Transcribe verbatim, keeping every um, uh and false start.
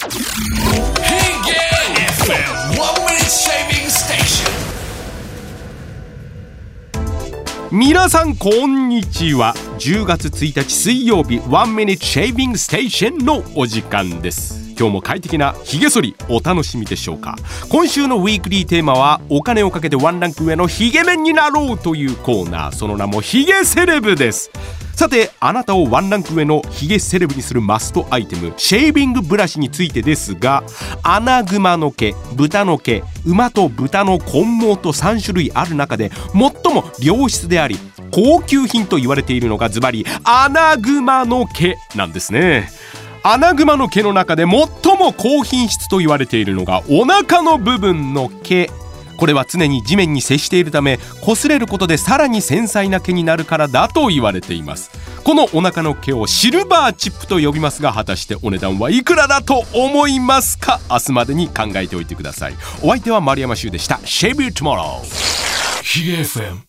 皆さんこんにちは。じゅうがつついたち水曜日、ワンミニットシェービングステーションのお時間です。今日も快適なヒゲ剃りお楽しみでしょうか。今週のウィークリーテーマは、お金をかけてワンランク上のヒゲメンになろうというコーナー、その名もヒゲセレブです。さて、あなたをワンランク上のヒゲセレブにするマストアイテム、シェービングブラシについてですが、アナグマの毛、豚の毛、馬と豚の混毛とさんしゅるいある中で最も良質であり高級品と言われているのがズバリアナグマの毛なんですね。アナグマの毛の中で最も高品質と言われているのがお腹の部分の毛。これは常に地面に接しているため、擦れることでさらに繊細な毛になるからだと言われています。このお腹の毛をシルバーチップと呼びますが、果たしてお値段はいくらだと思いますか？明日までに考えておいてください。お相手は丸山修でした。 Shave You Tomorrow ヒゲ エフエム